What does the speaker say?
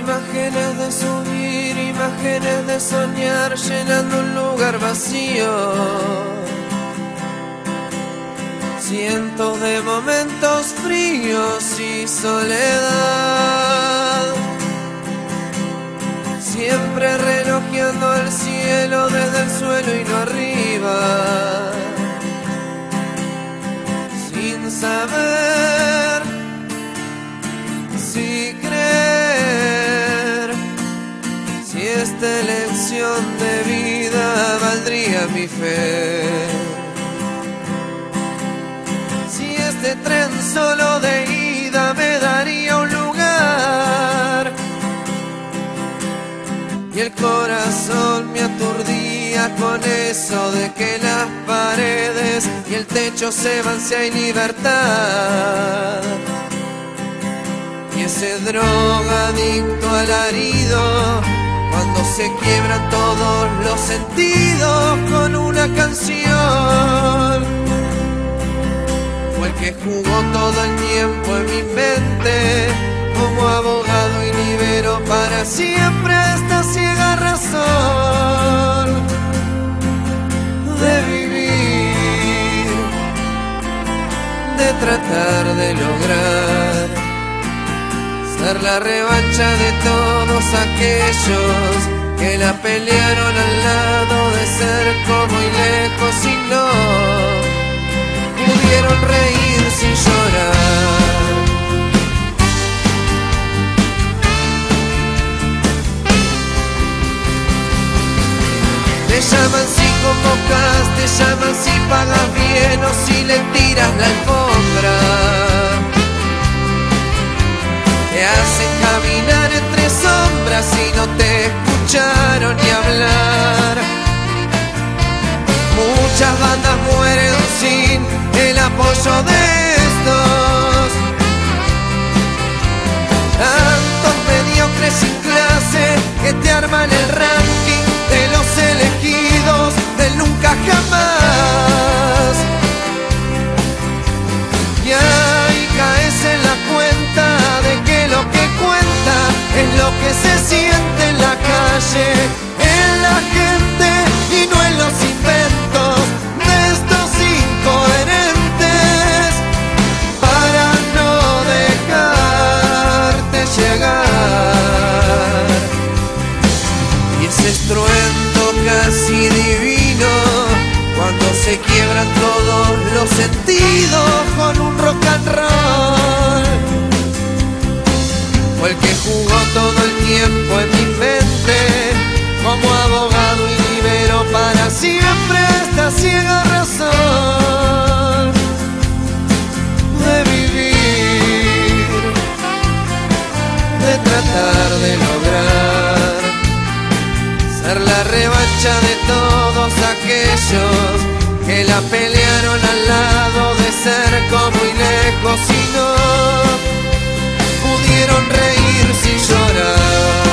Imágenes de subir, imágenes de soñar, llenando un lugar vacío. Cientos de momentos fríos y soledad. Siempre relojeando el cielo desde el suelo y no arriba. Sin saber si creer, si esta elección de vida valdría mi fe. Si este tren solo de ida me daría un lugar. Y el corazón me aturdía con eso de que las paredes y el techo se van si hay libertad. Y ese drogadicto alarido, cuando se quiebran todos los sentidos con una canción. Fue el que jugó todo el tiempo en mi mente, como abogado y libero para siempre esta ciega razón de vivir, de tratar de lograr ser la revancha de todos aquellos que la pelearon al lado de cerca muy lejos y no pudieron reír sin llorar. Te llaman si convocas, te llaman si pagas bien o si le tiras la alfombra. Te hacen caminar entre sombras y no te escucharon ni hablar. Muchas bandas mueren sin el apoyo de estos. Tantos mediocres sin clase que te arman el ranking de los elegidos del nunca jamás. Y ahí caes en la cuenta de que lo que cuenta es lo que se siente en la calle, en la gente y no en los inventos de estos incoherentes para no dejarte llegar. Y ese estruendo casi divino, cuando se quiebran todos los sentidos con un rock and roll. Fue el que jugó todo el tiempo en mi mente, como abogado y libero para siempre esta ciega razón de vivir, de tratar de lograr ser la revancha de todos aquellos que la pelearon al lado de cerca muy lejos y no pudieron reír sin llorar.